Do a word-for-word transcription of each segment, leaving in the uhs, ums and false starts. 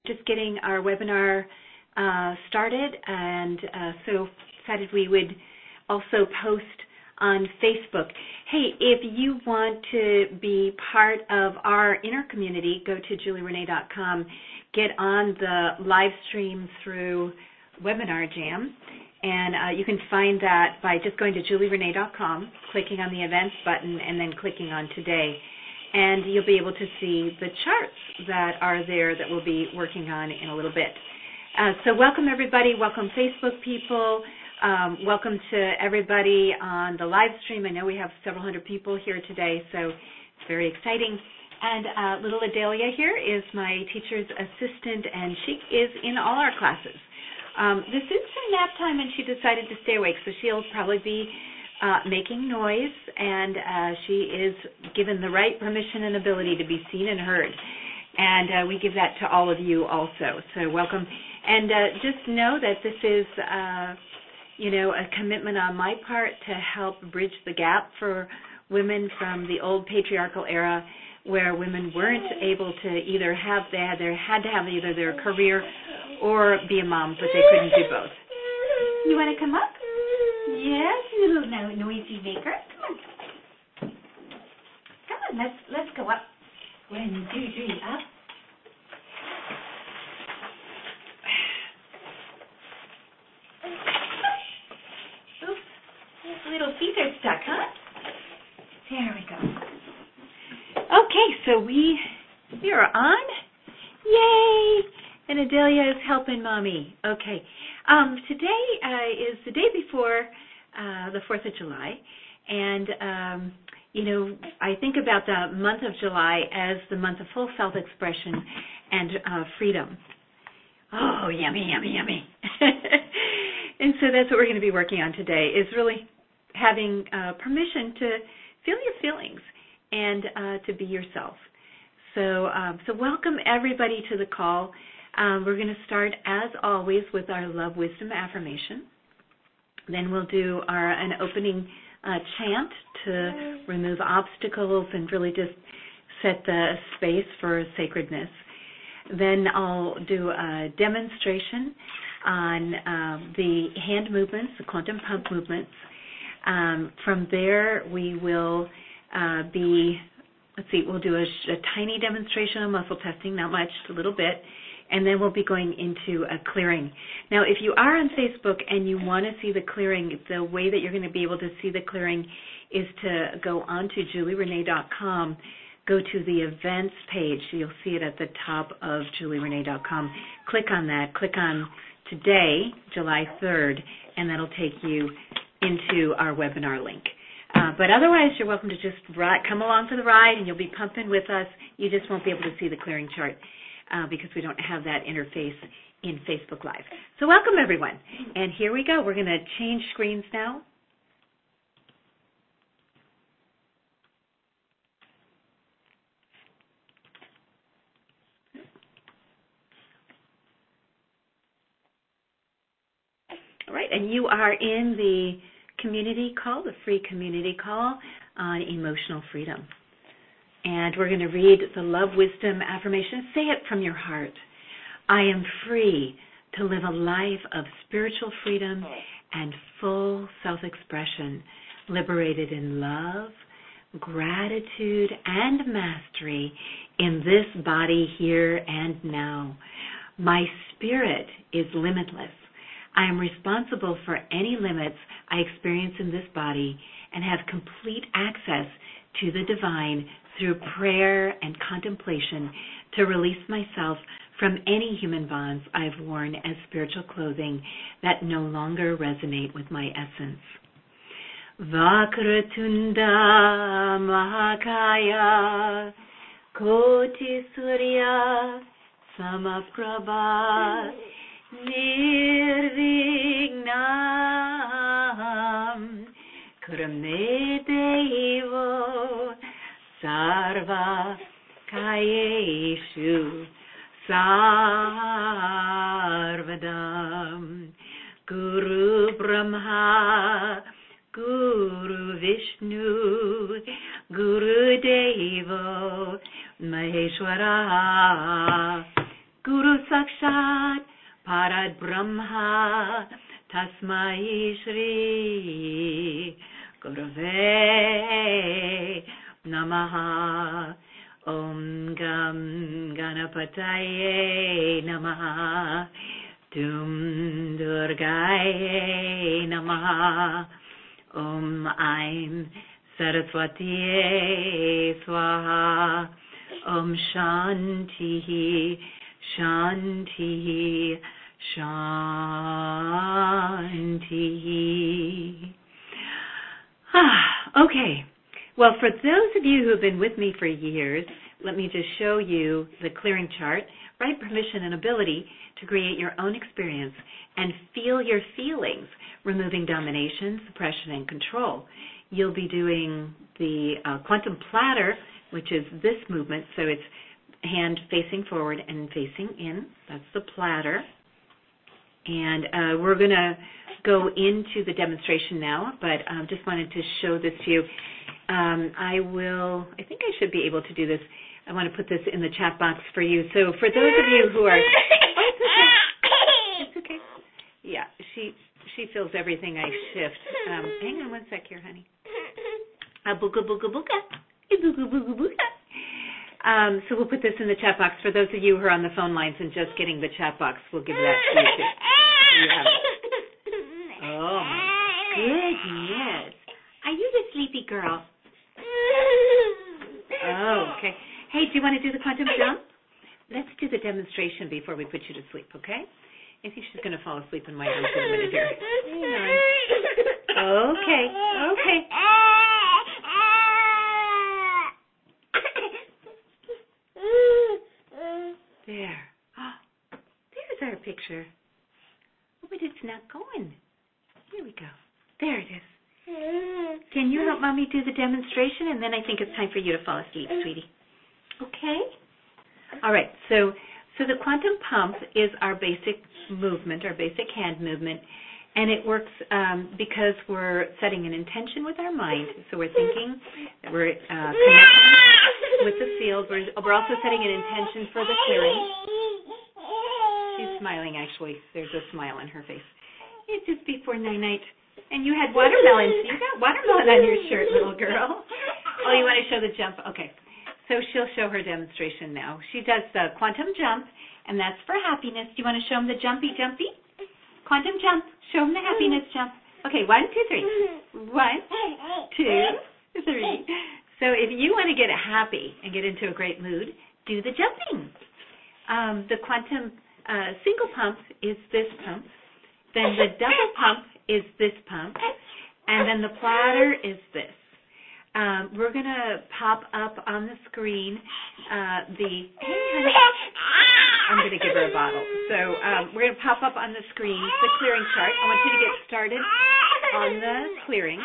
just getting our webinar uh, started, and uh, so decided we would also post on Facebook. Hey, if you want to be part of our inner community, go to julie renee dot com, get on the live stream through Webinar Jam, and uh, you can find that by just going to julie renee dot com, clicking on the events button, and then clicking on today. And you'll be able to see the charts that are there that we'll be working on in a little bit. Uh, so welcome, everybody. Welcome, Facebook people. Um, welcome to everybody on the live stream. I know we have several hundred people here today, so it's very exciting. And uh, little Adelia here is my teacher's assistant, and she is in all our classes. Um, this is her nap time, and she decided to stay awake, so she'll probably be uh, making noise, and uh, she is given the right permission and ability to be seen and heard. And uh, we give that to all of you also, so welcome. And uh, just know that this is uh, you know, a commitment on my part to help bridge the gap for women from the old patriarchal era where women weren't able to either have, they had, they had to have either their career or be a mom, but they couldn't do both. You want to come up? Yes, you little no, noisy maker. Come on. Come on, let's, let's go up. One, two, three, up. Little feet are stuck, huh? There we go. Okay, so we we are on. Yay! And Adelia is helping Mommy. Okay. Um, today uh, is the day before uh, the fourth of July, and um, you know, I think about the month of July as the month of full self-expression and uh, freedom. Oh, yummy, yummy, yummy. And so that's what we're going to be working on today, is really having uh, permission to feel your feelings and uh, to be yourself. So, um, so welcome everybody to the call. Um, we're going to start, as always, with our love wisdom affirmation. Then we'll do our an opening uh, chant to remove obstacles and really just set the space for sacredness. Then I'll do a demonstration on um, the hand movements, the quantum pump movements. Um, from there, we will uh, be, let's see, we'll do a, a tiny demonstration of muscle testing, not much, just a little bit, and then we'll be going into a clearing. Now, if you are on Facebook and you want to see the clearing, the way that you're going to be able to see the clearing is to go onto julie renee dot com, go to the events page. You'll see it at the top of julie renee dot com. Click on that. Click on today, July third, and that'll take you into our webinar link. Uh, but otherwise, you're welcome to just ride, come along for the ride, and you'll be pumping with us. You just won't be able to see the clearing chart uh, because we don't have that interface in Facebook Live. So welcome, everyone. And here we go. We're going to change screens now. All right, and you are in the community call, the free community call on emotional freedom. And we're going to read the love wisdom affirmation. Say it from your heart. I am free to live a life of spiritual freedom and full self-expression, liberated in love, gratitude, and mastery in this body here and now. My spirit is limitless. I am responsible for any limits I experience in this body and have complete access to the divine through prayer and contemplation to release myself from any human bonds I've worn as spiritual clothing that no longer resonate with my essence. Vakratunda Mahakaya Koti Surya Samaprabha Nirvignam Kurame Devo Sarva Kayeshu Sarvadam Guru Brahma Guru Vishnu Guru Devo Maheshwara Guru Sakshat Parad Brahma Tasmai Shri Gurave Namaha. Om Gam Ganapataye Namaha. Dum Durgaye Namaha. Om Aim Saraswatiye Swaha. Om Shanti Shanti Shanti. Ah, okay. Well, for those of you who have been with me for years, let me just show you the clearing chart. Right permission and ability to create your own experience and feel your feelings, removing domination, suppression, and control. You'll be doing the uh, quantum platter, which is this movement. So it's hand facing forward and facing in. That's the platter. And uh, we're going to go into the demonstration now, but I um, just wanted to show this to you. Um, I will, I think I should be able to do this. I want to put this in the chat box for you. So for those of you who are, oh, it's okay. It's okay. Yeah, she she feels everything I shift. Um, hang on one sec here, honey. A booga booga booga. A booga booga booga. Um, so we'll put this in the chat box. For those of you who are on the phone lines and just getting the chat box, we'll give that to you too. You have it. Oh my goodness. Are you the sleepy girl? Oh, okay. Hey, do you want to do the quantum jump? Let's do the demonstration before we put you to sleep, okay? I think she's going to fall asleep in my arms in a minute here. Okay, okay. There. Oh, there's our picture. Oh, but it's not going. Here we go. There it is. Can you help Mommy do the demonstration? And then I think it's time for you to fall asleep, sweetie. Okay? All right. So so the quantum pump is our basic movement, our basic hand movement. And it works um, because we're setting an intention with our mind. So we're thinking that we're uh, connecting with the field. We're, we're also setting an intention for the clearing. She's smiling, actually. There's a smile on her face. It's just before night-night. And you had watermelon. You got watermelon on your shirt, little girl. Oh, you want to show the jump? Okay. So she'll show her demonstration now. She does the quantum jump, and that's for happiness. Do you want to show them the jumpy, jumpy? Quantum jump. Show them the happiness jump. Okay, one, two, three. One, two, three. So if you want to get happy and get into a great mood, do the jumping. Um, the quantum uh, single pump is this pump. Then the double pump is this pump. And then the platter is this. Um, we're going to pop up on the screen uh, the... I'm going to give her a bottle. So um, we're going to pop up on the screen the clearing chart. I want you to get started on the clearing.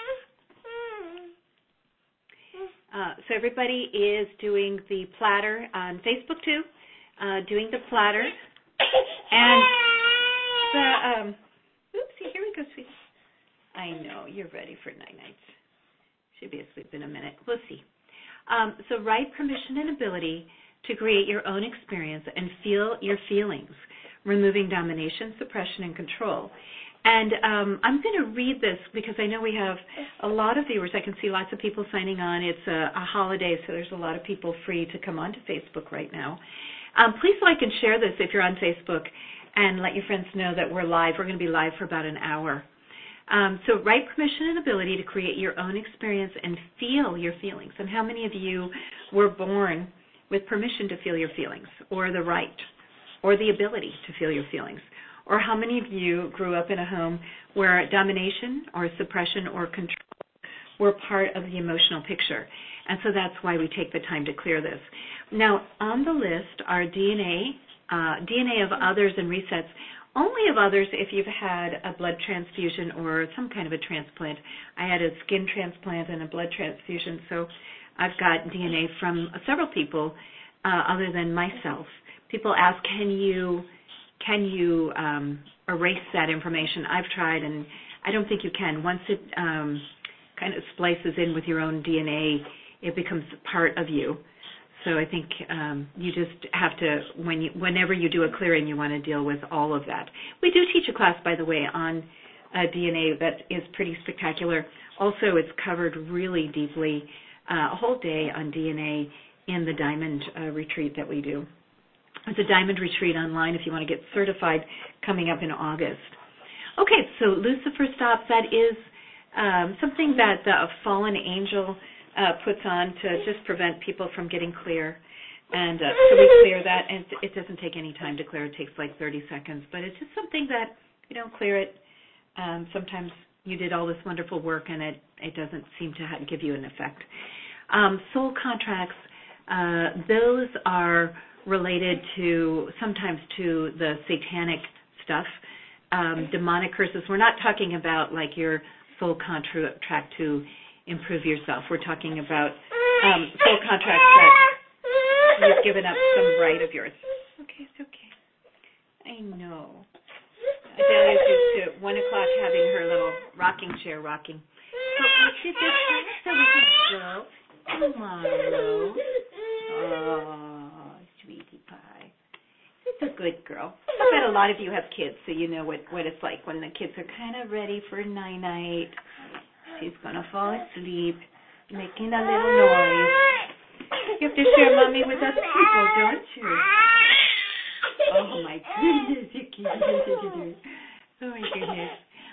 Uh, so everybody is doing the platter on Facebook too, uh, doing the platter. And the... Um, oopsie, here we go, sweetie. I know, you're ready for night-night. Should be asleep in a minute. We'll see. Um, so right permission and ability to create your own experience and feel your feelings, removing domination, suppression, and control. And um, I'm going to read this because I know we have a lot of viewers. I can see lots of people signing on. It's a, a holiday, so there's a lot of people free to come onto Facebook right now. Um, please like and share this if you're on Facebook and let your friends know that we're live. We're going to be live for about an hour. Um, so right permission and ability to create your own experience and feel your feelings. And how many of you were born with permission to feel your feelings, or the right, or the ability to feel your feelings? Or how many of you grew up in a home where domination or suppression or control were part of the emotional picture? And so that's why we take the time to clear this. Now, on the list are D N A, uh, D N A of others and resets, only of others if you've had a blood transfusion or some kind of a transplant. I had a skin transplant and a blood transfusion, so I've got D N A from several people uh, other than myself. People ask, can you can you um, erase that information? I've tried, and I don't think you can. Once it um, kind of splices in with your own D N A, it becomes part of you. so I think um, you just have to, when you, whenever you do a clearing, you want to deal with all of that. We do teach a class, by the way, on uh, D N A that is pretty spectacular. Also, it's covered really deeply, uh, a whole day on D N A in the Diamond uh, retreat that we do. It's a Diamond retreat online if you want to get certified, coming up in August. Okay, so Lucifer stops, that is um, something that the fallen angel uh, puts on to just prevent people from getting clear. And uh, so we clear that, and it doesn't take any time to clear. It takes like thirty seconds, but it's just something that if you don't clear it, um, sometimes you did all this wonderful work and it, it doesn't seem to have, give you an effect. Um, soul contracts, uh, those are related to, sometimes to the satanic stuff. Um, demonic curses, we're not talking about like your soul contract to improve yourself. We're talking about um, soul contracts that you've given up some right of yours. Okay, it's okay. I know. Adelia's used to one o'clock having her little rocking chair rocking. So let's get this so we can go tomorrow. Oh, sweetie pie. She's a good girl. I bet a lot of you have kids, so you know what, what it's like when the kids are kind of ready for night-night. She's going to fall asleep, making a little noise. You have to share Mommy with other people, don't you? Oh, my goodness. Oh, my goodness.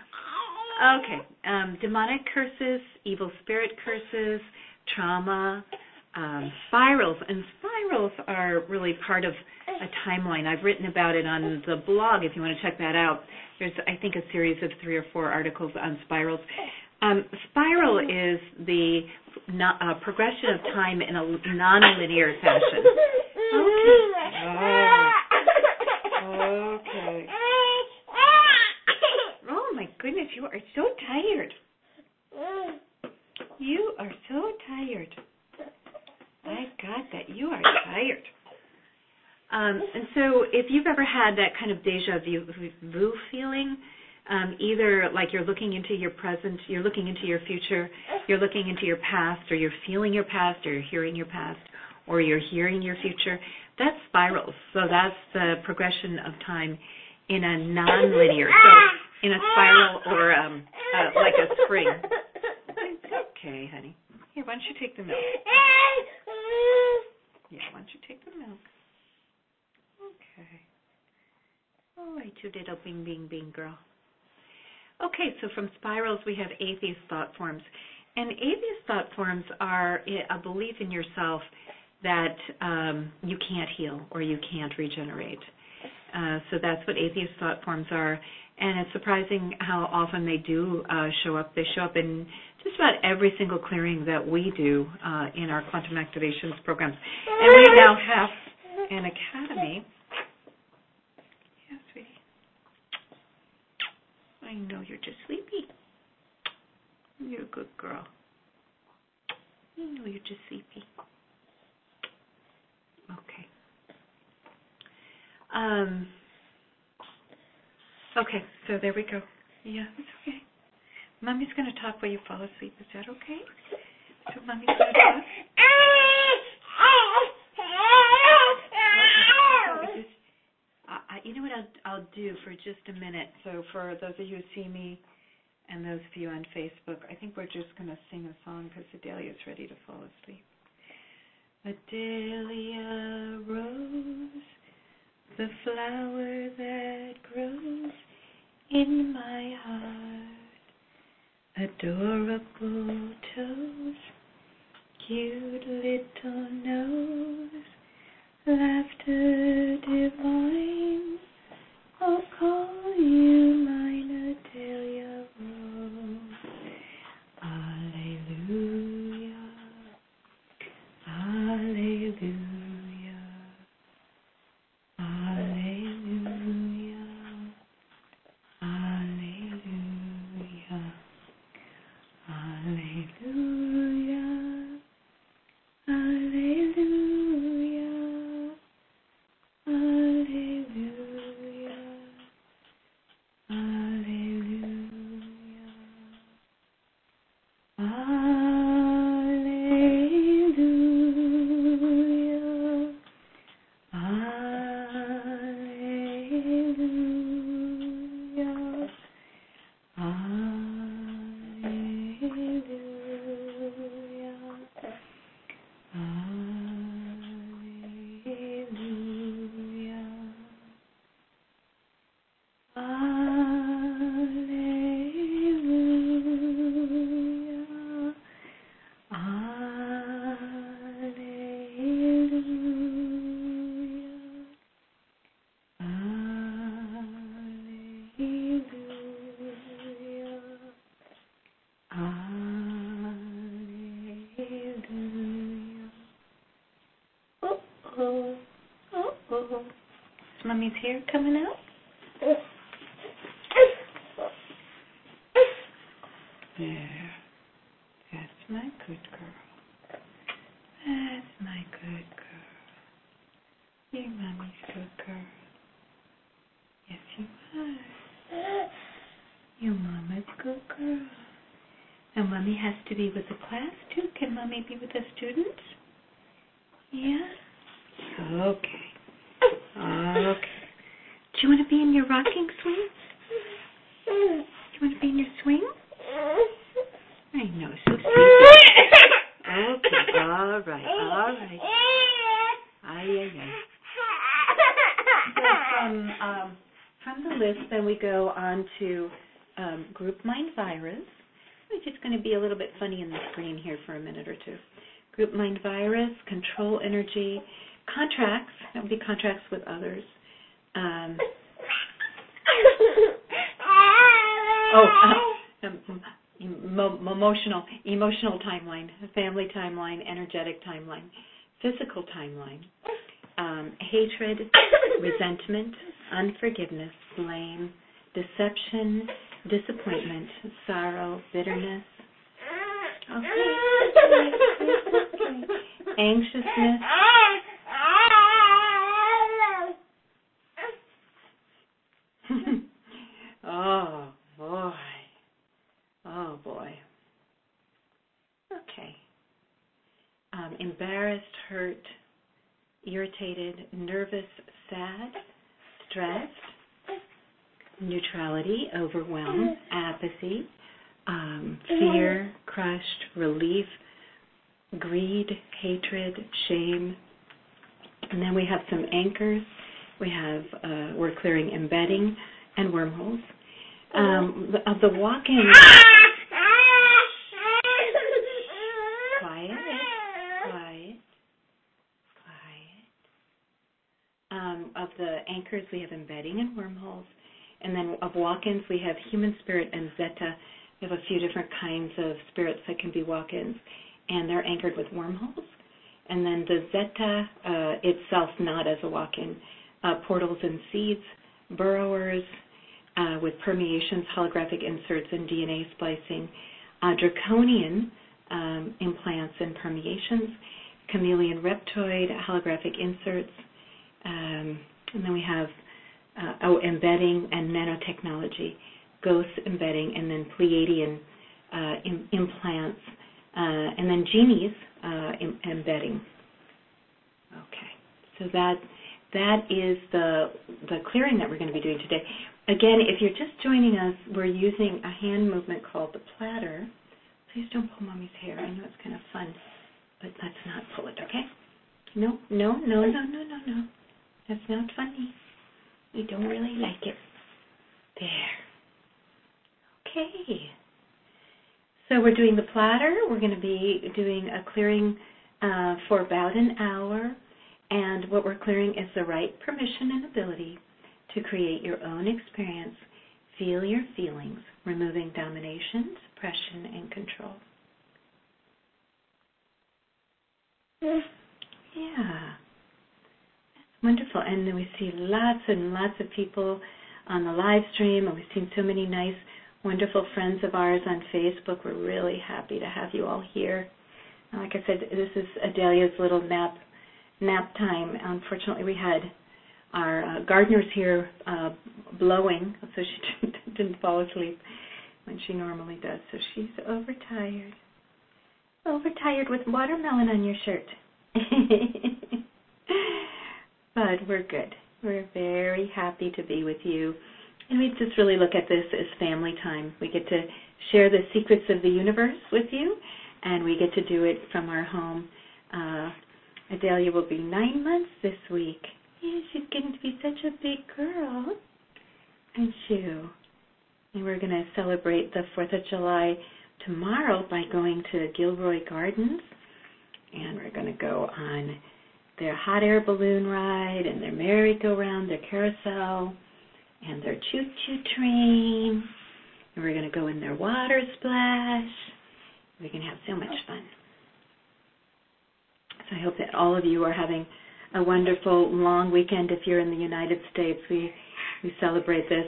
Okay. Um, demonic curses, evil spirit curses, trauma, um, spirals. And spirals are really part of a timeline. I've written about it on the blog if you want to check that out. There's, I think, a series of three or four articles on spirals. Um, spiral is the no, uh, progression of time in a non-linear fashion. Okay. Oh. Okay. Oh, my goodness, you are so tired. You are so tired. My God, that you are tired. Um, and so if you've ever had that kind of deja vu feeling, um, either like you're looking into your present, you're looking into your future, you're looking into your past, or you're feeling your past, or you're hearing your past, or you're hearing your future, that's spirals. So that's the progression of time in a non-linear, so in a spiral or um, uh, like a spring. Okay, honey. Here, why don't you take the milk? Yeah, why don't you take the milk? Okay. All right, you little bing, bing, bing girl. Okay, so from spirals we have atheist thought forms. And atheist thought forms are a belief in yourself that um, you can't heal or you can't regenerate. Uh, so that's what atheist thought forms are. And it's surprising how often they do uh, show up. They show up in just about every single clearing that we do uh, in our quantum activations programs. And we now have an academy. Yeah, sweetie. I know you're just sleepy. You're a good girl. I know you're just sleepy. Okay. Um. Okay, so there we go. Yeah, it's okay. Mommy's going to talk while you fall asleep. Is that okay? So Mommy's going to talk? Okay. Just, uh, you know what I'll, I'll do for just a minute? So for those of you who see me and those of you on Facebook, I think we're just going to sing a song because Adelia's ready to fall asleep. Adelia Rose, the flower that grows in my heart, adorable toes, cute little nose, laughter divine, I'll call you mine, Adelia Rose. Alleluia, alleluia. Alleluia, alleluia, alleluia, alleluia, alleluia. Is Mommy's hair coming out? There. That's my good girl. That's my good girl. You're Mommy's good girl. Yes, you are. You're Mama's good girl. Now, Mommy has to be with the class, too. Can Mommy be with the students? Yeah? Okay. Okay. Do you want to be in your rocking swing? Do you want to be in your swing? I know, so sweet. Okay, all right, all right. Ay, ay, ay. So from, um, from the list, then we go on to um, Group Mind Virus. It's just going to be a little bit funny in the screen here for a minute or two. Group Mind Virus, Control Energy, Contracts. That would be contracts with others. Um, oh, uh, um, emo- emotional, emotional timeline, family timeline, energetic timeline, physical timeline, um, hatred, resentment, unforgiveness, blame, deception, disappointment, sorrow, bitterness. Okay. Anxiousness. Oh, boy. Oh, boy. Okay. Um, embarrassed, hurt, irritated, nervous, sad, stressed, neutrality, overwhelm, apathy, um, fear, crushed, relief, greed, hatred, shame. And then we have some anchors. We have, uh, we're clearing embedding and wormholes. Um, of the walk-in, quiet, quiet, quiet. Um, of the anchors, we have embedding and wormholes. And then of walk-ins, we have human spirit and zeta. We have a few different kinds of spirits that can be walk-ins, and they're anchored with wormholes. And then the zeta uh, itself, not as a walk-in, uh, portals and seeds, burrowers uh, with permeations, holographic inserts, and D N A splicing, uh, draconian um, implants and permeations, chameleon reptoid, holographic inserts, um, and then we have uh, oh, embedding and nanotechnology, ghost embedding, and then Pleiadian uh, im- implants, uh, and then genies uh, im- embedding. Okay, so that that is the the clearing that we're going to be doing today. Again, if you're just joining us, we're using a hand movement called the platter. Please don't pull Mommy's hair. I know it's kind of fun, but let's not pull it, okay? No, no, no, no, no, no, no. That's not funny. We don't really like it. There. Okay. So we're doing the platter. We're going to be doing a clearing uh, for about an hour. And what we're clearing is the right permission and ability to create your own experience, feel your feelings, removing domination, suppression, and control. Yeah. Wonderful. And then we see lots and lots of people on the live stream, and we've seen so many nice, wonderful friends of ours on Facebook. We're really happy to have you all here. Like I said, this is Adelia's little nap nap time. Unfortunately, we had our uh, gardeners here uh, blowing, so she didn't, didn't fall asleep when she normally does. So she's overtired. Overtired with watermelon on your shirt. But we're good. We're very happy to be with you. And we just really look at this as family time. We get to share the secrets of the universe with you, and we get to do it from our home. Uh, Adelia will be nine months this week. Yeah, she's getting to be such a big girl, aren't you? And we're going to celebrate the fourth of July tomorrow by going to Gilroy Gardens, and we're going to go on their hot air balloon ride and their merry-go-round, their carousel, and their choo-choo train. And we're going to go in their water splash. We're going to have so much fun. So I hope that all of you are having a wonderful long weekend. If you're in the United States, we we celebrate this.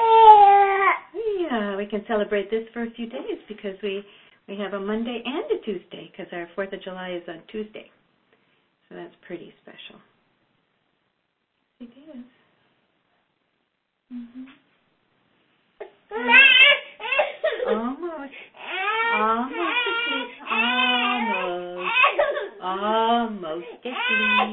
Yeah, we can celebrate this for a few days because we, we have a Monday and a Tuesday because our fourth of July is on Tuesday. So that's pretty special. It is. Mm-hmm. Almost. Almost asleep. Almost. Almost asleep.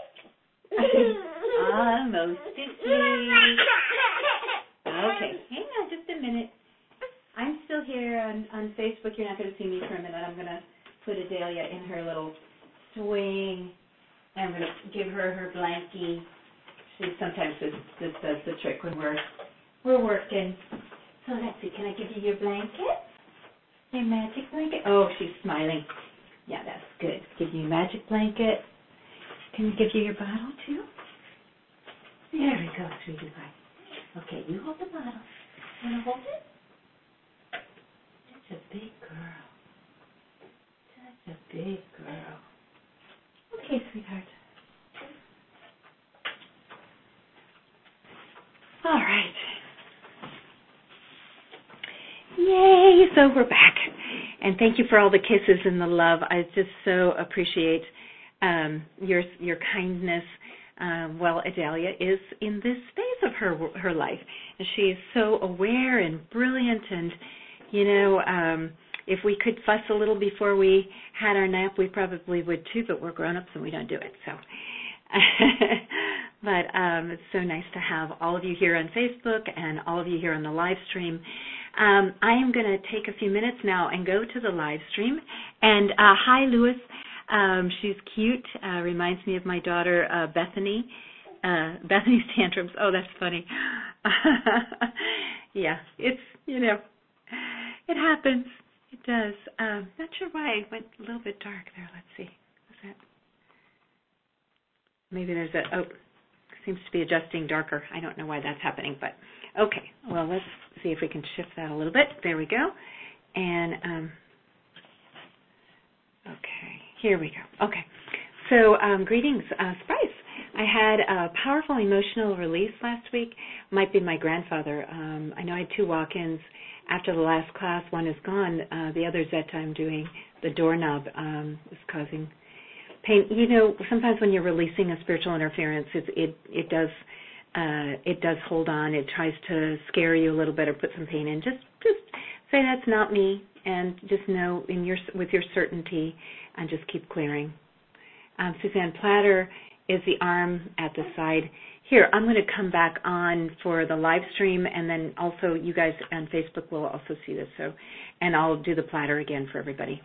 Almost asleep. Okay, hang on just a minute. I'm still here on, on Facebook. You're not going to see me for a minute. I'm going to put Adelia in her little swing. I'm going to give her her blankie. She sometimes this, this does the trick when we're we're working. So let's see. Can I give you your blanket? Your magic blanket? Oh, she's smiling. Yeah, that's good. Give you your magic blanket. Can we give you your bottle too? There we go, sweetie pie. Okay, you hold the bottle. You want to hold it? Such a big girl. Such a big girl. Okay, sweetheart. All right. Yay, so we're back. And thank you for all the kisses and the love. I just so appreciate um, your your kindness. Uh, well, Adelia is in this phase of her her life, and she is so aware and brilliant. And you know, um, if we could fuss a little before we had our nap, we probably would too. But we're grown-ups and we don't do it. So, but um, it's so nice to have all of you here on Facebook and all of you here on the live stream. Um, I am going to take a few minutes now and go to the live stream. And uh, hi, Louis. Um, she's cute. Uh, reminds me of my daughter, uh, Bethany. Uh, Bethany's tantrums. Oh, that's funny. Yeah, it's, you know, it happens. It does. Um, not sure why it went a little bit dark there. Let's see. What's that? Maybe there's a, oh, seems to be adjusting darker. I don't know why that's happening, but okay. Well, let's see if we can shift that a little bit. There we go. And, um, okay. Here we go. Okay. So, um, greetings, uh, Spice. I had a powerful emotional release last week. Might be my grandfather. Um, I know I had two walk-ins after the last class. One is gone. Uh, the other is that I'm doing the doorknob um, is causing pain. You know, sometimes when you're releasing a spiritual interference, it it, it does uh, it does hold on. It tries to scare you a little bit or put some pain in. Just just say that's not me, and just know in your with your certainty, and just keep clearing. Um, Suzanne Platter is the arm at the side. Here, I'm going to come back on for the live stream, and then also you guys on Facebook will also see this. So, and I'll do the platter again for everybody.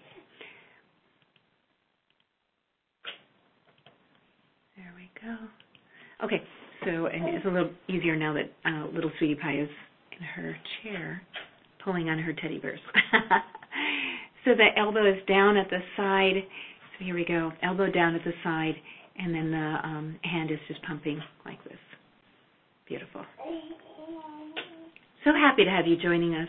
There we go. Okay, so and it's a little easier now that uh, little Sweetie Pie is in her chair, pulling on her teddy bears. So the elbow is down at the side. So here we go, elbow down at the side, and then the um, hand is just pumping like this. Beautiful. So happy to have you joining us.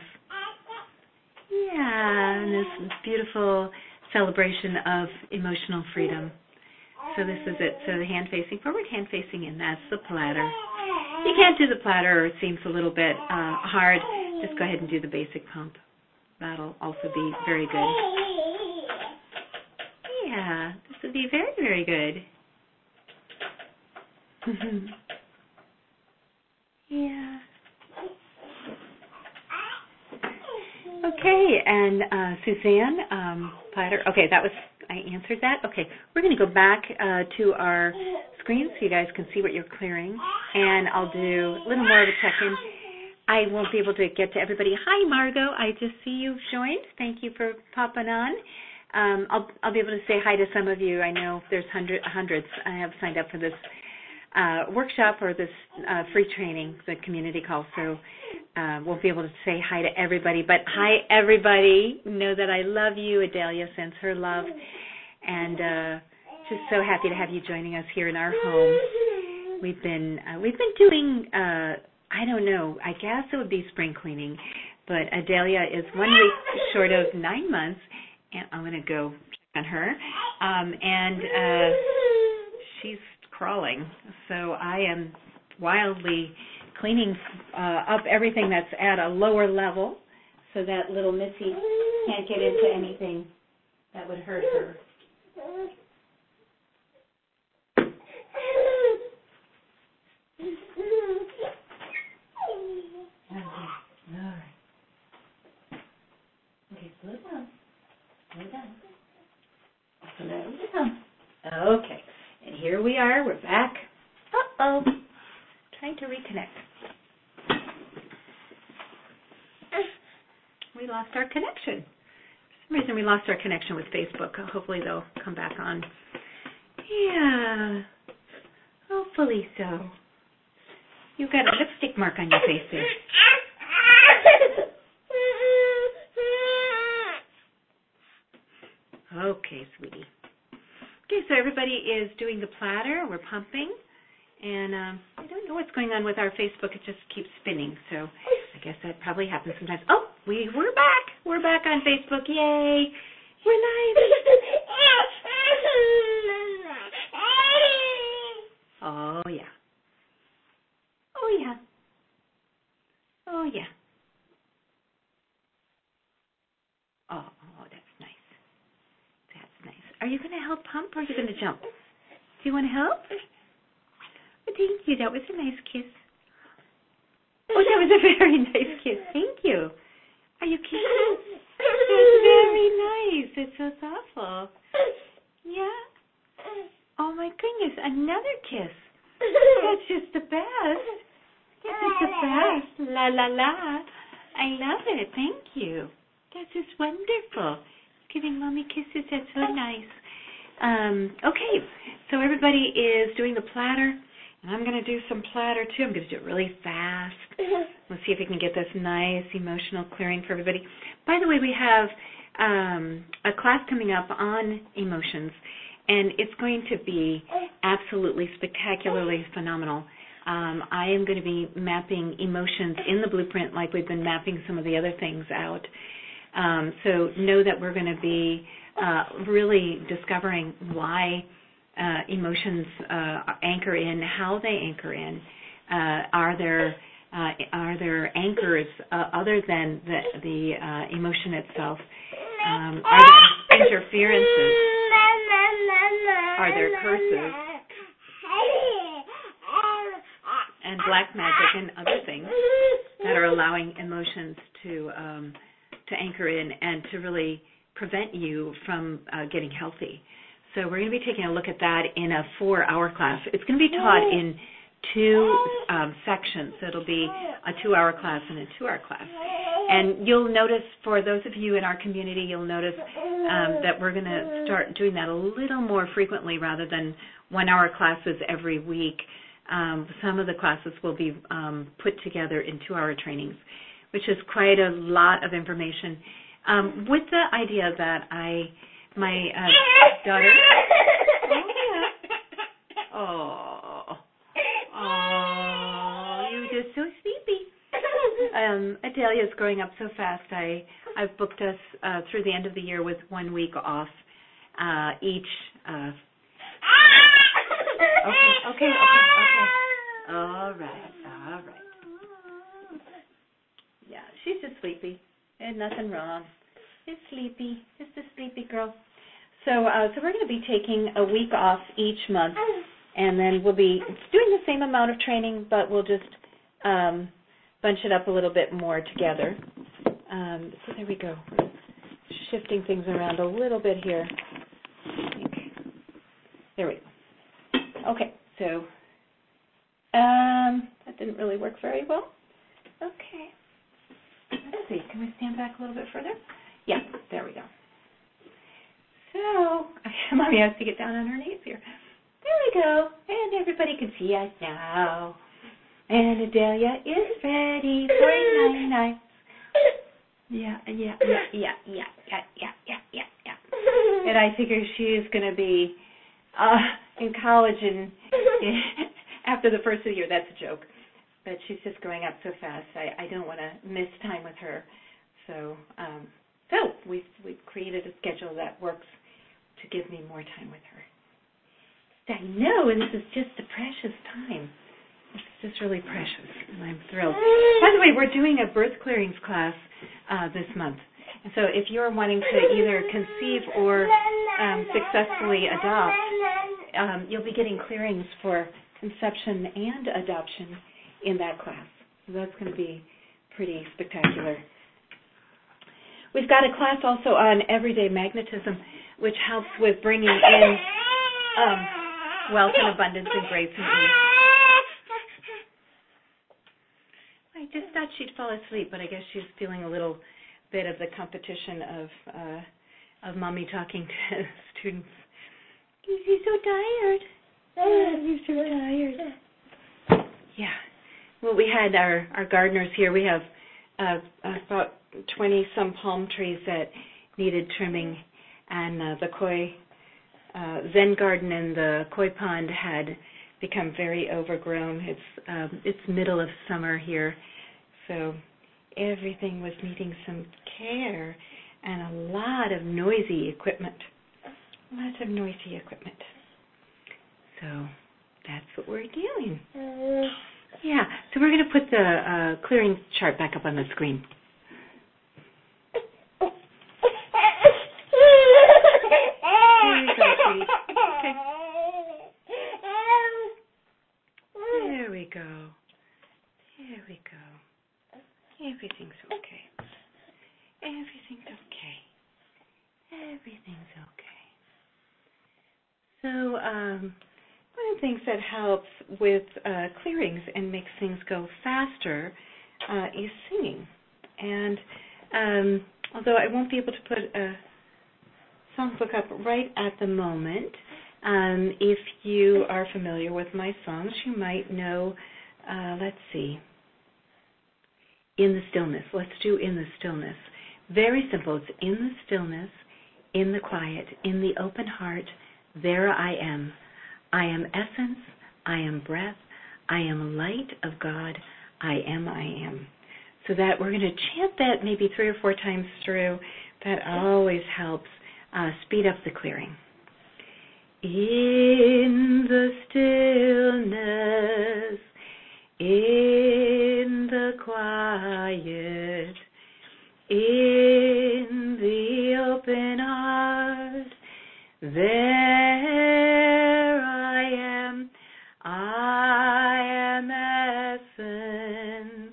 Yeah, and this beautiful celebration of emotional freedom. So this is it. So the hand facing forward, hand facing in. That's the platter. You can't do the platter or it seems a little bit uh, hard. Just go ahead and do the basic pump. That'll also be very good. Yeah, this would be very, very good. Yeah. Okay, and uh, Suzanne um, Platter. Okay, that was I answered that. Okay, we're going to go back uh, to our screen so you guys can see what you're clearing, and I'll do a little more of a check-in. I won't be able to get to everybody. Hi, Margot. I just see you've joined. Thank you for popping on. Um, I'll, I'll be able to say hi to some of you. I know there's hundred, hundreds I have signed up for this uh, workshop or this uh, free training, the community call, so uh, we'll be able to say hi to everybody. But hi, everybody. Know that I love you. Adalia sends her love, and uh, just so happy to have you joining us here in our home. We've been uh, we've been doing. Uh, I don't know, I guess it would be spring cleaning, but Adalia is one week short of nine months, and I'm going to go check on her, um, and uh, she's crawling, so I am wildly cleaning uh, up everything that's at a lower level so that little Missy can't get into anything that would hurt her. Okay, slow down. Slow down. Slow down. Okay, and here we are. We're back. Uh-oh. Trying to reconnect. We lost our connection. For some reason we lost our connection with Facebook. Hopefully they'll come back on. Yeah. Hopefully so. You've got a lipstick mark on your face there. Okay, sweetie. Okay, so everybody is doing the platter. We're pumping. And um, I don't know what's going on with our Facebook. It just keeps spinning. So I guess that probably happens sometimes. Oh, we, we're back. We're back on Facebook. Yay. We're live. Oh, yeah. Oh, yeah. Oh, yeah. Oh, oh, that's nice. That's nice. Are you going to help pump or are you going to jump? Do you want to help? Oh, thank you. That was a nice kiss. Oh, that was a very nice kiss. Thank you. Are you kissing? That's very nice. It's so thoughtful. Yeah? Oh, my goodness. Another kiss. That's just the best. That's just the best. La, la, la. I love it. Thank you. That's just wonderful. Giving Mommy kisses. That's so nice. Um, okay. So everybody is doing the platter. And I'm going to do some platter, too. I'm going to do it really fast. Let's see if we can get this nice emotional clearing for everybody. By the way, we have um, a class coming up on emotions, and it's going to be absolutely spectacularly phenomenal. Um, I am going to be mapping emotions in the blueprint like we've been mapping some of the other things out. Um, so know that we're going to be uh, really discovering why Uh, emotions uh, anchor in, how they anchor in. Uh, are there uh, are there anchors uh, other than the, the uh, emotion itself? Um, are there interferences? Are there curses? And black magic and other things that are allowing emotions to um, to anchor in and to really prevent you from uh, getting healthy. So we're going to be taking a look at that in a four-hour class. It's going to be taught in two um, sections. So it'll be a two-hour class and a two-hour class. And you'll notice, for those of you in our community, you'll notice um, that we're going to start doing that a little more frequently rather than one-hour classes every week. Um, some of the classes will be um, put together in two-hour trainings, which is quite a lot of information, um, with the idea that I... My uh, daughter. Oh, yeah. Oh, oh, you're just so sleepy. Um, Adalia's growing up so fast. I I've booked us uh, through the end of the year with one week off uh, each. Uh, okay, okay, okay, okay. All right, all right. Yeah, she's just sleepy. There's nothing wrong. It's sleepy. Just a sleepy girl. So, uh, so we're going to be taking a week off each month, and then we'll be doing the same amount of training, but we'll just um, bunch it up a little bit more together. Um, so there we go. Shifting things around a little bit here. There we go. Okay. So um, that didn't really work very well. Okay. Let's see. Can we stand back a little bit further? Yeah, there we go. So, Mommy has to get down on her knees here. There we go. And everybody can see us now. And Adelia is ready for a night night. Yeah, yeah, yeah, yeah, yeah, yeah, yeah, yeah, yeah, yeah. And I figure she is going to be uh, in college and after the first of the year. That's a joke. But she's just growing up so fast. I, I don't want to miss time with her. So, um, so we've, we've created a schedule that works to give me more time with her. I know, and this is just a precious time. It's just really precious, and I'm thrilled. By the way, we're doing a birth clearings class uh, this month. And so if you're wanting to either conceive or um, successfully adopt, um, you'll be getting clearings for conception and adoption in that class. So that's going to be pretty spectacular. We've got a class also on everyday magnetism, which helps with bringing in um, wealth and abundance and grace and ease. I just thought she'd fall asleep, but I guess she's feeling a little bit of the competition of uh, of Mommy talking to students. She's so tired. Oh, you're so tired. Yeah. Well, we had our, our gardeners here. We have uh, about twenty-some palm trees that needed trimming, and uh, the koi uh, Zen garden in the koi pond had become very overgrown. It's um, it's middle of summer here, so everything was needing some care and a lot of noisy equipment. Lots of noisy equipment. So that's what we're doing. Yeah, so we're going to put the uh, clearing chart back up on the screen. There we go, sweetie. Okay. There we go. There we go. Everything's okay. Everything's okay. Everything's okay. So, um, one of the things that helps with uh, clearings and makes things go faster uh, is singing. And um, although I won't be able to put a songbook up right at the moment, um, if you are familiar with my songs, you might know, uh, let's see, In the Stillness. Let's do In the Stillness. Very simple. It's in the stillness, in the quiet, in the open heart, there I am. I am essence, I am breath, I am light of God, I am, I am. So that we're going to chant that maybe three or four times through. That always helps uh, speed up the clearing. In the stillness, in the quiet, in the open heart, there I am, I am essence,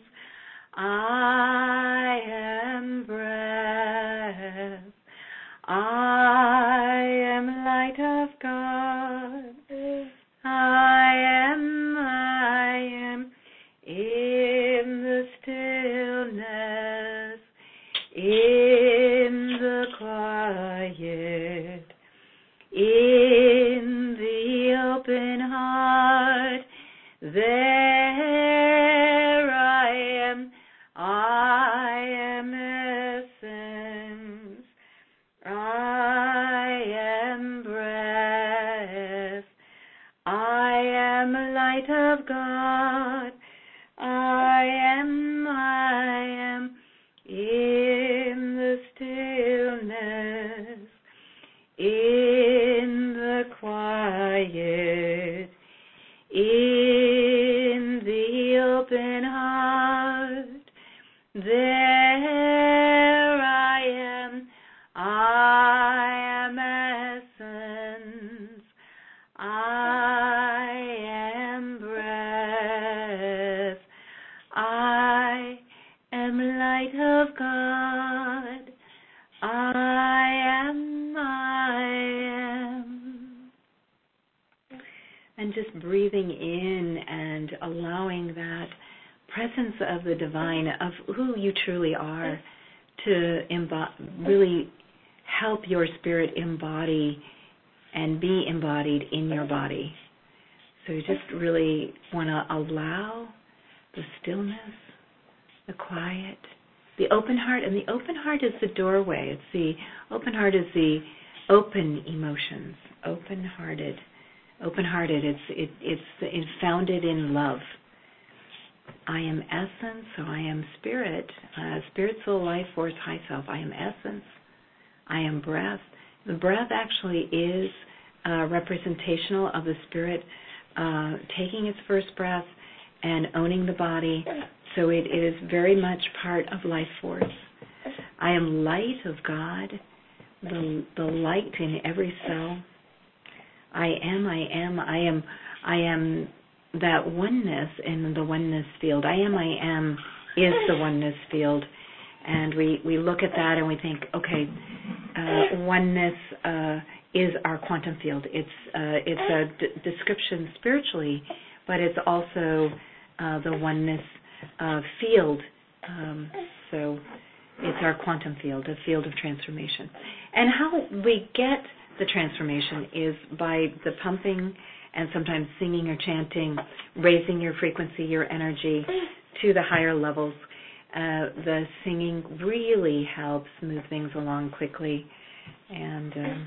I am breath, I am light of God, I am, I am, in the stillness, in the quiet, in the open heart, there I am, I am essence, I am breath, I am light of God, I am, I am, in the stillness, in the quiet, in the open heart, there I am, I am essence, I am breath, I am light of God, I am, I am. and just breathing in and allowing that presence of the divine, of who you truly are, to embo- really help your spirit embody and be embodied in your body. So you just really want to allow the stillness, the quiet, the open heart. And the open heart is the doorway. It's the open heart is the open emotions, open-hearted. Open-hearted, it's, it, it's, it's founded in love. I am essence, so I am spirit, uh, spirit, soul, life, force, high self. I am essence. I am breath. The breath actually is uh, representational of the spirit uh, taking its first breath and owning the body. So it, it is very much part of life force. I am light of God, the, the light in every cell. I am, I am, I am, I am that oneness in the oneness field. I am, I am is the oneness field. And we, we look at that and we think, okay, uh, oneness uh, is our quantum field. It's uh, it's a d- description spiritually, but it's also uh, the oneness uh, field. Um, so it's our quantum field, a field of transformation. And how we get the transformation is by the pumping and sometimes singing or chanting, raising your frequency, your energy to the higher levels. Uh, the singing really helps move things along quickly. And um,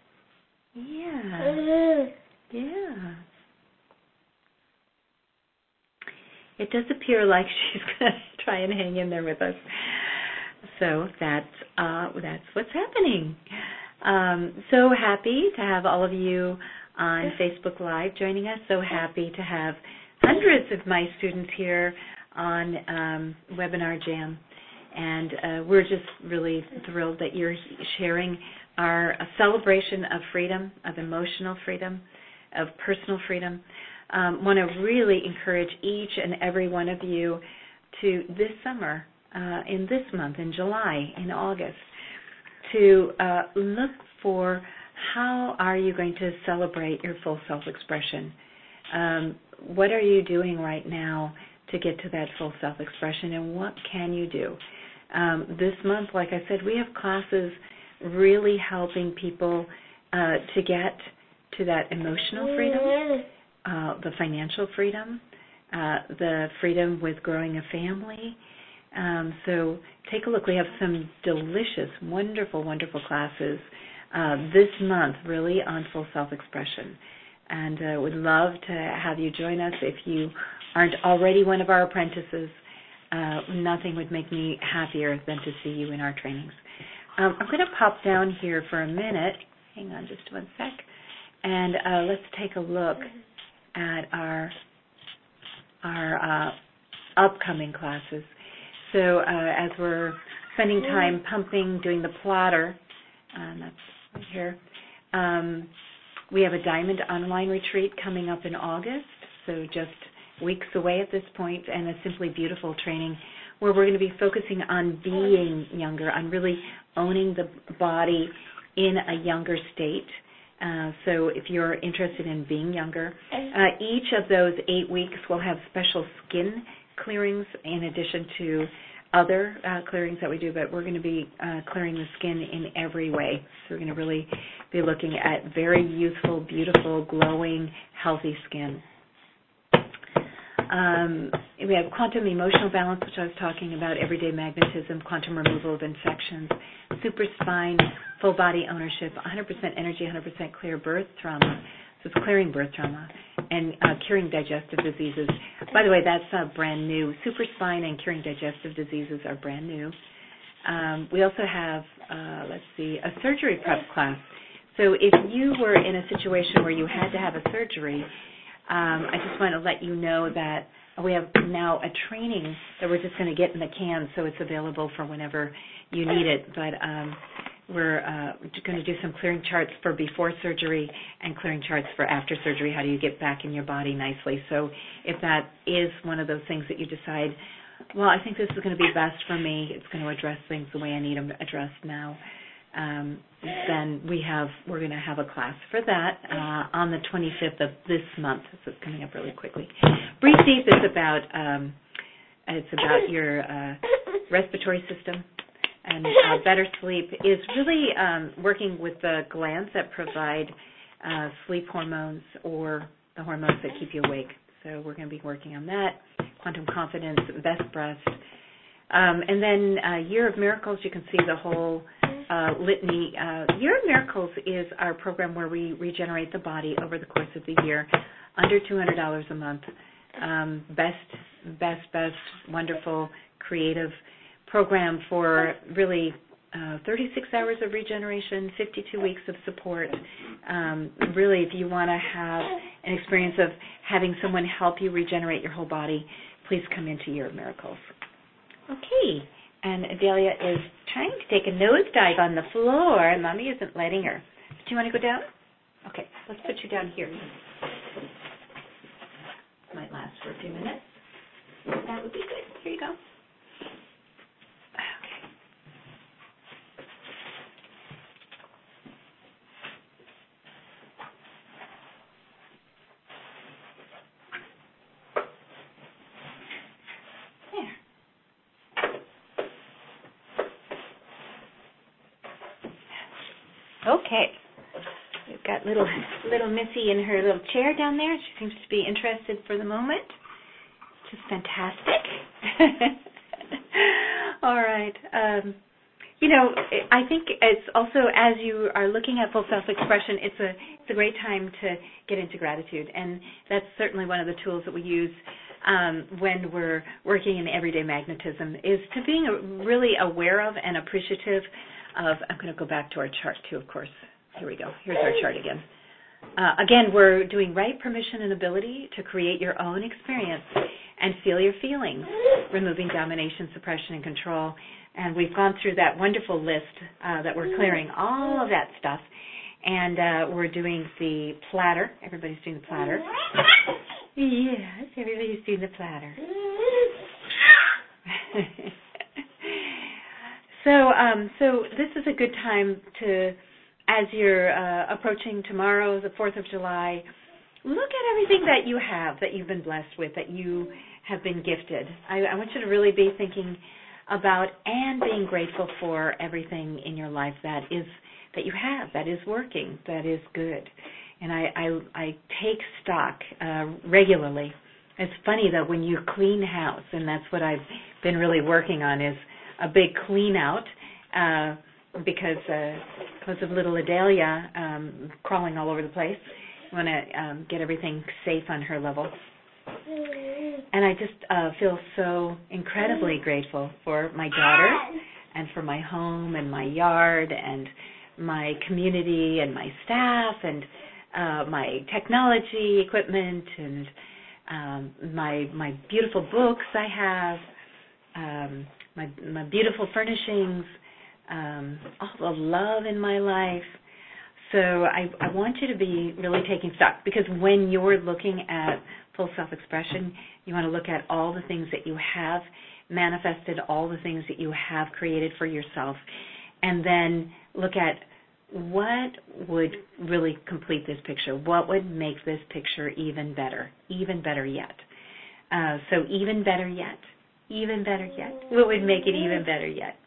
yeah, yeah. It does appear like she's going to try and hang in there with us. So that's, uh, that's what's happening. Um, so happy to have all of you on Facebook Live joining us. So happy to have hundreds of my students here on um, Webinar Jam. And uh, we're just really thrilled that you're sharing our a celebration of freedom, of emotional freedom, of personal freedom. Um, want to really encourage each and every one of you to this summer, uh, in this month, in July, in August, to uh, look for how are you going to celebrate your full self-expression. Um, what are you doing right now to get to that full self-expression, and what can you do? Um, this month, like I said, we have classes really helping people uh, to get to that emotional freedom, uh, the financial freedom, uh, the freedom with growing a family. Um, so take a look. We have some delicious, wonderful, wonderful classes uh, this month, really on full self-expression. And uh, would love to have you join us. If you aren't already one of our apprentices, uh, nothing would make me happier than to see you in our trainings. Um, I'm going to pop down here for a minute. Hang on just one sec. And uh, let's take a look at our, our uh, upcoming classes. So uh, as we're spending time pumping, doing the platter, and that's right here, um, we have a Diamond Online Retreat coming up in August, so just weeks away at this point, and a Simply Beautiful training where we're going to be focusing on being younger, on really owning the body in a younger state. Uh, so if you're interested in being younger, uh, each of those eight weeks will have special skin clearings in addition to other uh, clearings that we do, but we're going to be uh, clearing the skin in every way. So we're going to really be looking at very youthful, beautiful, glowing, healthy skin. Um, we have quantum emotional balance, which I was talking about, everyday magnetism, quantum removal of infections, super spine, full body ownership, one hundred percent energy, one hundred percent clear birth trauma. So it's clearing birth trauma and uh, curing digestive diseases. By the way, that's uh, brand new. Super spine and curing digestive diseases are brand new. Um, we also have, uh, let's see, a surgery prep class. So if you were in a situation where you had to have a surgery, Um, I just want to let you know that we have now a training that we're just going to get in the can, so it's available for whenever you need it. But um, we're uh, going to do some clearing charts for before surgery and clearing charts for after surgery. How do you get back in your body nicely? So if that is one of those things that you decide, well, I think this is going to be best for me, it's going to address things the way I need them addressed now, um, then we have we're going to have a class for that uh, on the twenty-fifth of this month. So it's coming up really quickly. Breathe Deep is about um, it's about your uh, respiratory system, and uh, Better Sleep is really um, working with the glands that provide uh, sleep hormones or the hormones that keep you awake. So we're going to be working on that. Quantum Confidence, Best Breast. Um, and then uh, Year of Miracles, you can see the whole uh, litany. Uh, Year of Miracles is our program where we regenerate the body over the course of the year, under two hundred dollars a month. Um, best, best, best, wonderful, creative program for really uh, thirty-six hours of regeneration, fifty-two weeks of support. Um, really, if you want to have an experience of having someone help you regenerate your whole body, please come into Year of Miracles. Okay, and Adelia is trying to take a nosedive on the floor, and Mommy isn't letting her. Do you want to go down? Okay, let's put you down here. Might last for a few minutes. That would be good. Here you go. Okay. We've got little little Missy in her little chair down there. She seems to be interested for the moment, which is fantastic. All right. Um, you know, I think it's also, as you are looking at full self-expression, it's a it's a great time to get into gratitude, and that's certainly one of the tools that we use um, when we're working in everyday magnetism, is to being really aware of and appreciative of. I'm going to go back to our chart too, of course. Here we go. Here's our chart again. Uh, again, we're doing right permission and ability to create your own experience and feel your feelings, removing domination, suppression, and control. And we've gone through that wonderful list uh, that we're clearing all of that stuff. And uh, we're doing the platter. Everybody's doing the platter. Yes, everybody's doing the platter. So, um, so this is a good time to, as you're uh, approaching tomorrow, the fourth of July, look at everything that you have, that you've been blessed with, that you have been gifted. I, I want you to really be thinking about and being grateful for everything in your life that is that you have, that is working, that is good. And I, I, I take stock uh, regularly. It's funny though, when you clean house, and that's what I've been really working on, is a big clean out uh, because uh, because of little Adelia um, crawling all over the place. I want to um, get everything safe on her level. And I just uh, feel so incredibly grateful for my daughter and for my home and my yard and my community and my staff and uh, my technology equipment and um, my my beautiful books I have, um, my my beautiful furnishings, um, all the love in my life. So I, I want you to be really taking stock, because when you're looking at full self-expression, you want to look at all the things that you have manifested, all the things that you have created for yourself, and then look at what would really complete this picture, what would make this picture even better, even better yet. Uh, so even better yet, even better yet. What would make it even better yet?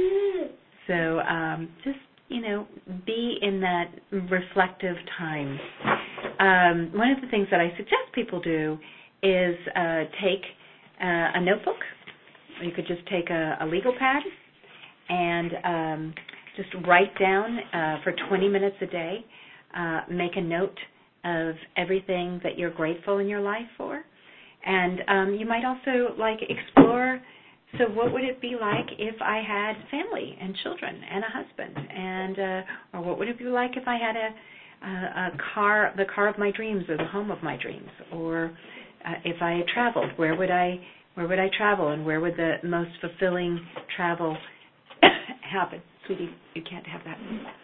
So um, just, you know, be in that reflective time. Um, one of the things that I suggest people do is uh, take uh, a notebook. You could just take a, a legal pad and um, just write down uh, for twenty minutes a day, uh, make a note of everything that you're grateful in your life for. And um, you might also, like, explore, so what would it be like if I had family and children and a husband? And uh, or what would it be like if I had a, a, a car, the car of my dreams, or the home of my dreams? Or uh, if I traveled, where would I where would I travel, and where would the most fulfilling travel happen? Sweetie, you can't have that.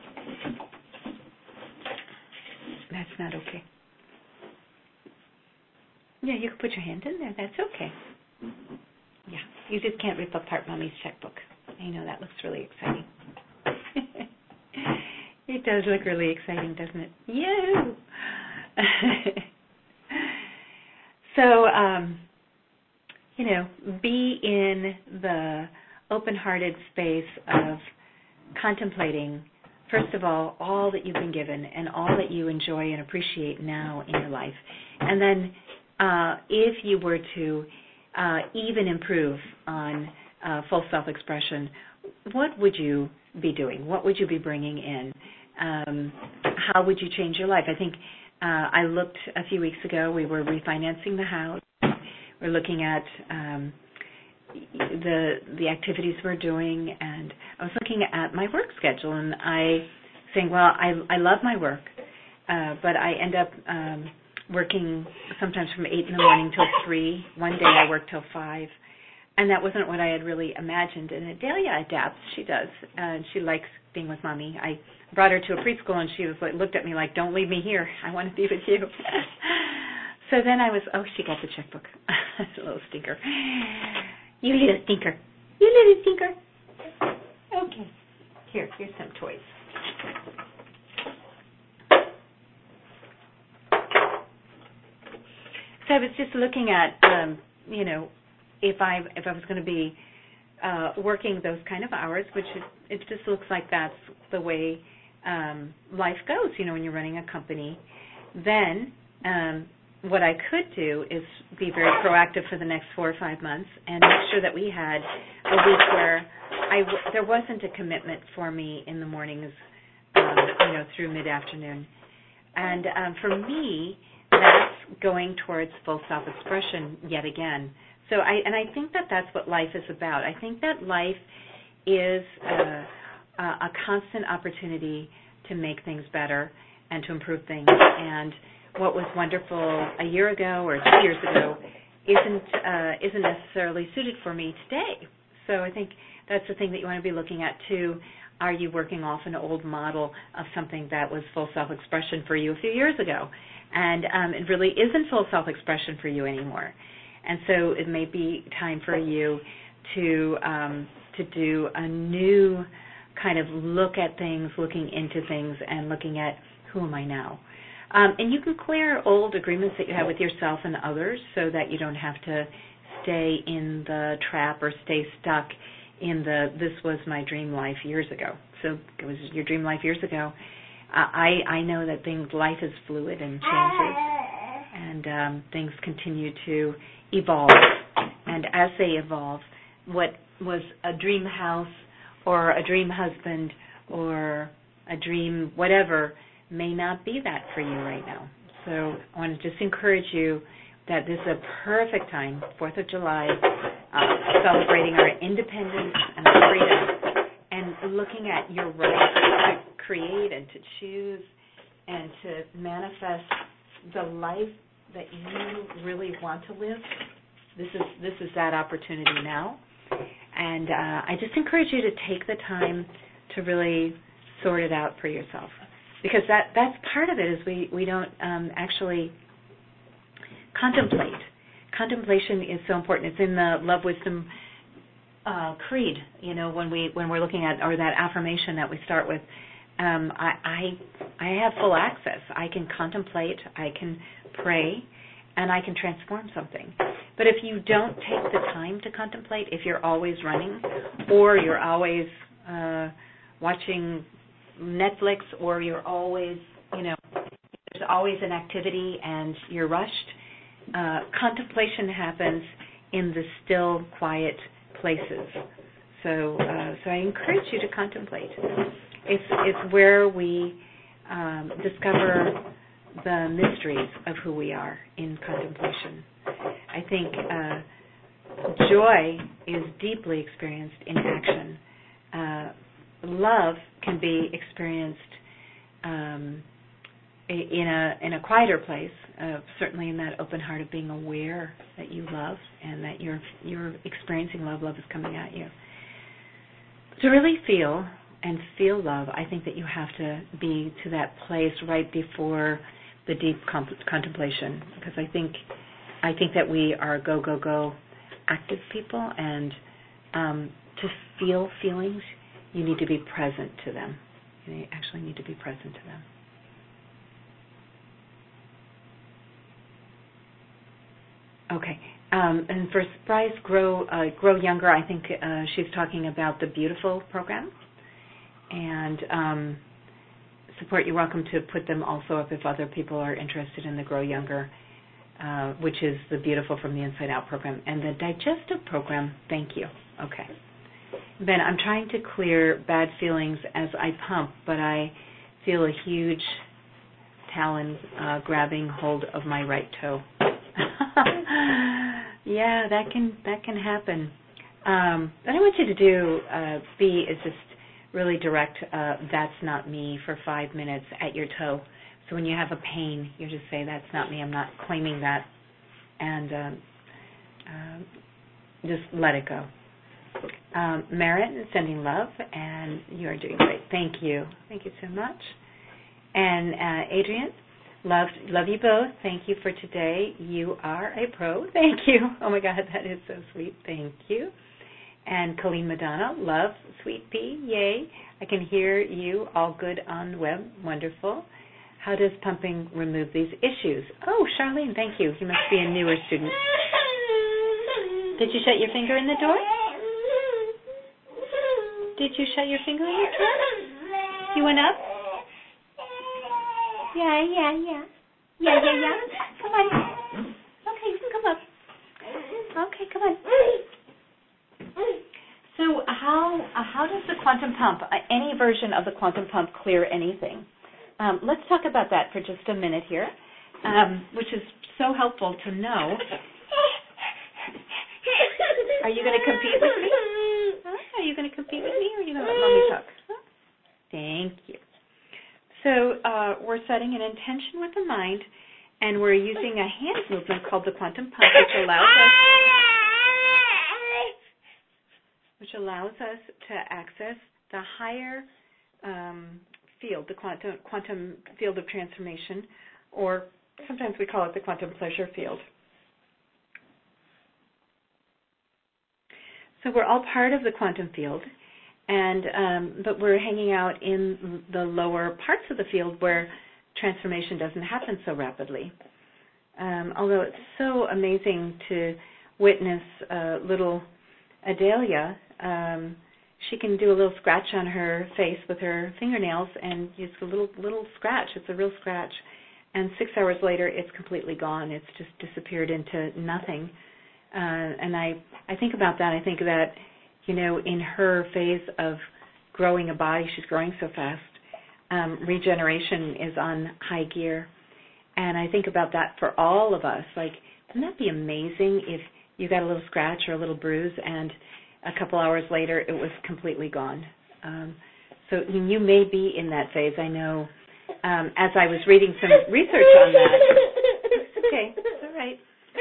That's not okay. Yeah, you can put your hand in there. That's okay. Yeah, you just can't rip apart Mommy's checkbook. I know that looks really exciting. It does look really exciting, doesn't it? Yay! So, um, you know, be in the open-hearted space of contemplating, first of all, all that you've been given and all that you enjoy and appreciate now in your life. And then uh, if you were to uh, even improve on uh, full self-expression, what would you be doing? What would you be bringing in? Um, how would you change your life? I think uh, I looked a few weeks ago, we were refinancing the house. We're looking at um, the the activities we're doing, and I was looking at my work schedule, and I saying, well, I I love my work, uh, but I end up um, working sometimes from eight in the morning till three. One day I work till five, and that wasn't what I had really imagined. And Adelia adapts; she does, and she likes being with mommy. I brought her to a preschool, and she was like, looked at me like, "Don't leave me here. I want to be with you." So then I was, oh, she got the checkbook. A little stinker. You little stinker. You little stinker. Okay. Here, here's some toys. So I was just looking at, um, you know, if I if I was going to be uh, working those kind of hours, which it, it just looks like that's the way um, life goes, you know, when you're running a company, then um, what I could do is be very proactive for the next four or five months and make sure that we had a week where I w- there wasn't a commitment for me in the mornings, um, you know, through mid-afternoon. And um, for me, that's going towards full self-expression yet again. So I and I think that that's what life is about. I think that life is a, a constant opportunity to make things better and to improve things. And what was wonderful a year ago or two years ago isn't uh, isn't necessarily suited for me today. So I think that's the thing that you want to be looking at too. Are you working off an old model of something that was full self-expression for you a few years ago? And um, it really isn't full self-expression for you anymore. And so it may be time for you to um, to do a new kind of look at things, looking into things, and looking at who am I now? Um, and you can clear old agreements that you have with yourself and others so that you don't have to stay in the trap or stay stuck in the this was my dream life years ago. So it was your dream life years ago. Uh, I, I know that things, life is fluid and changes, and um, things continue to evolve. And as they evolve, what was a dream house or a dream husband or a dream whatever may not be that for you right now. So I want to just encourage you that this is a perfect time, fourth of July, uh, celebrating our independence and our freedom, and looking at your right to create and to choose and to manifest the life that you really want to live. This is this is that opportunity now. And uh, I just encourage you to take the time to really sort it out for yourself. Because that, that's part of it is we, we don't um, actually contemplate. Contemplation is so important. It's in the Love Wisdom uh, Creed, you know, when, we, when we're looking at, or that affirmation that we start with. Um, I, I, I have full access. I can contemplate, I can pray, and I can transform something. But if you don't take the time to contemplate, if you're always running, or you're always uh, watching Netflix, or you're always, you know, there's always an activity and you're rushed, uh, contemplation happens in the still, quiet places. So, uh, so I encourage you to contemplate. It's it's where we um, discover the mysteries of who we are in contemplation. I think uh, joy is deeply experienced in action. Uh, love can be experienced um, in a in a quieter place, uh, certainly in that open heart of being aware that you love and that you're you're experiencing love. Love is coming at you. To really feel and feel love, I think that you have to be to that place right before the deep comp- contemplation, because I think I think that we are go go go active people, and um, to feel feelings, you need to be present to them. they actually need to be present to them. Okay. Um, and for Bryce, Grow uh, Grow Younger, I think uh, she's talking about the Beautiful program. And um, support, you're welcome to put them also up if other people are interested in the Grow Younger, uh, which is the Beautiful from the Inside Out program. And the Digestive program, thank you. Okay. Ben, I'm trying to clear bad feelings as I pump, but I feel a huge talon uh, grabbing hold of my right toe. Yeah, that can that can happen. Um, what I want you to do, uh, B, is just really direct uh, "That's not me" for five minutes at your toe. So when you have a pain, you just say, "That's not me. I'm not claiming that," and um, uh, just let it go. Um, Merritt, sending love, and you are doing great. Thank you. Thank you so much. And uh, Adrian, love, love you both. Thank you for today. You are a pro. Thank you. Oh, my God, that is so sweet. Thank you. And Colleen Madonna, love, sweet pea, yay. I can hear you all good on the web. Wonderful. How does pumping remove these issues? Oh, Charlene, thank you. You must be a newer student. Did you shut your finger in the door? Did you shut your finger in the door? You went up? Yeah, yeah, yeah. Yeah, yeah, yeah. Come on. Okay, you can come up. Okay, come on. So how uh, how does the quantum pump, uh, any version of the quantum pump, clear anything? Um, let's talk about that for just a minute here, um, which is so helpful to know. Are you going to compete with me? Huh? Are you going to compete with me, or are you going to let Mommy talk? Huh? Thank you. So uh, we're setting an intention with the mind, and we're using a hand movement called the quantum pump, which allows us which allows us to access the higher um, field, the quantum quantum field of transformation, or sometimes we call it the quantum pleasure field. So we're all part of the quantum field, and um, but we're hanging out in the lower parts of the field where transformation doesn't happen so rapidly. Um, although it's so amazing to witness uh, little Adelia, um, she can do a little scratch on her face with her fingernails, and it's a little little scratch. It's a real scratch, and six hours later, it's completely gone. It's just disappeared into nothing. Uh, and I, I think about that. I think that, you know, in her phase of growing a body, she's growing so fast, um, regeneration is on high gear. And I think about that for all of us. Like, wouldn't that be amazing if you got a little scratch or a little bruise and a couple hours later it was completely gone? Um, so you may be in that phase. I know um, as I was reading some research on that. It's okay. It's all right.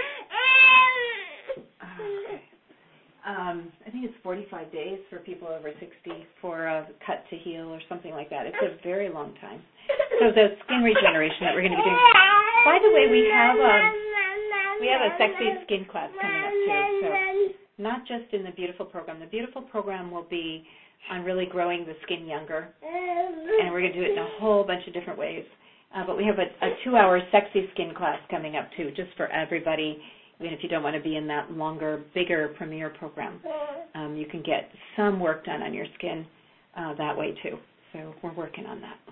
Okay. Um, I think it's forty-five days for people over sixty for a cut to heal or something like that. It's a very long time. So the skin regeneration that we're going to be doing. By the way, we have a we have a sexy skin class coming up too. So not just in the Beautiful program. The Beautiful program will be on really growing the skin younger, and we're going to do it in a whole bunch of different ways. Uh, but we have a, a two-hour sexy skin class coming up too, just for everybody. Even if you don't want to be in that longer, bigger premier program, um, you can get some work done on your skin uh, that way too. So we're working on that.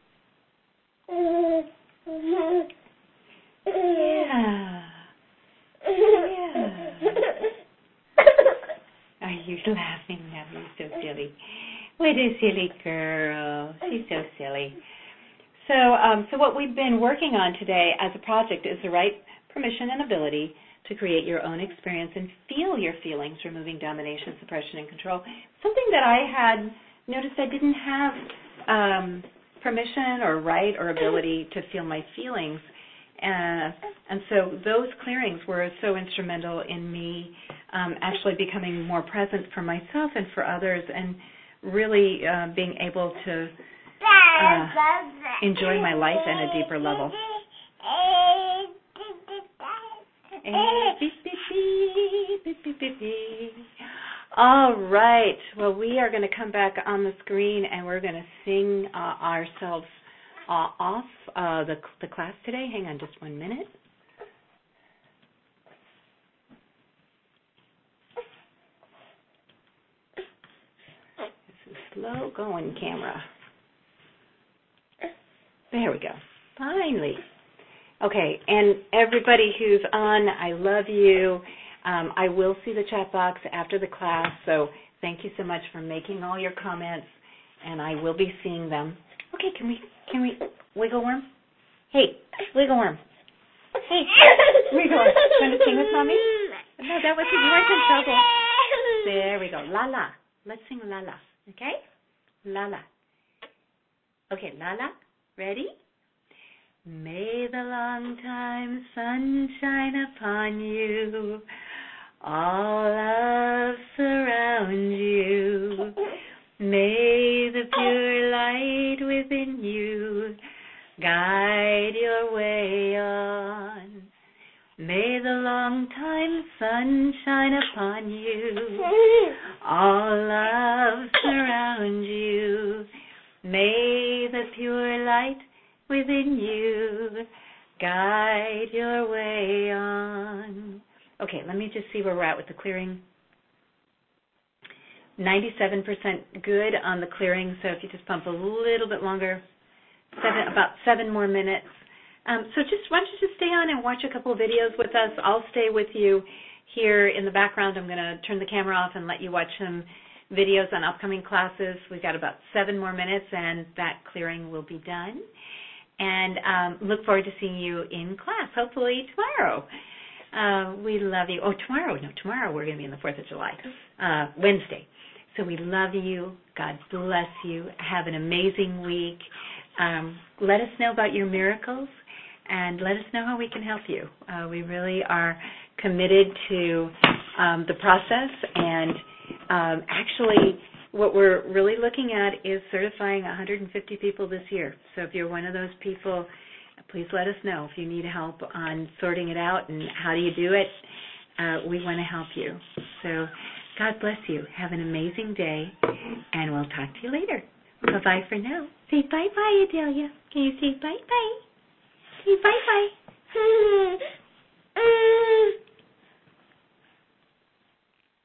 Yeah. Yeah. Are you laughing at me? So silly. What a silly girl. She's so silly. So, um, so what we've been working on today as a project is the right permission and ability to create your own experience and feel your feelings, removing domination, suppression, and control. Something that I had noticed I didn't have um, permission or right or ability to feel my feelings. Uh, and so those clearings were so instrumental in me um, actually becoming more present for myself and for others, and really uh, being able to uh, enjoy my life at a deeper level. All right. Well, we are going to come back on the screen and we're going to sing uh, ourselves uh, off uh, the, the class today. Hang on just one minute. This is slow going, camera. There we go. Finally. Okay, and everybody who's on, I love you. Um, I will see the chat box after the class, so thank you so much for making all your comments, and I will be seeing them. Okay, can we, can we, wiggle worm? Hey, wiggle worm. Hey, wiggle worm. Want to sing with Mommy? No, that wasn't, you weren't in trouble. There we go. La la. Let's sing la la, okay? La la. Okay, la la. Ready? May the long time sun shine upon you, all love surround you. May the pure light within you guide your way on. May the long time sun shine upon you, all love surround you. May the pure light within you guide your way on. Okay, let me just see where we're at with the clearing. ninety-seven percent good on the clearing, so if you just pump a little bit longer, seven, about seven more minutes. Um, so just why don't you just stay on and watch a couple of videos with us. I'll stay with you here in the background. I'm going to turn the camera off and let you watch some videos on upcoming classes. We've got about seven more minutes, and that clearing will be done. And um, look forward to seeing you in class, hopefully tomorrow. Uh, we love you. Oh, tomorrow. No, tomorrow we're going to be on the fourth of July, uh, Wednesday. So we love you. God bless you. Have an amazing week. Um, let us know about your miracles, and let us know how we can help you. Uh, we really are committed to um, the process, and um, actually what we're really looking at is certifying one hundred fifty people this year. So if you're one of those people, please let us know if you need help on sorting it out and how do you do it. Uh, we want to help you. So God bless you. Have an amazing day, and we'll talk to you later. Bye-bye for now. Say bye-bye, Adelia. Can you say bye-bye? Say bye-bye.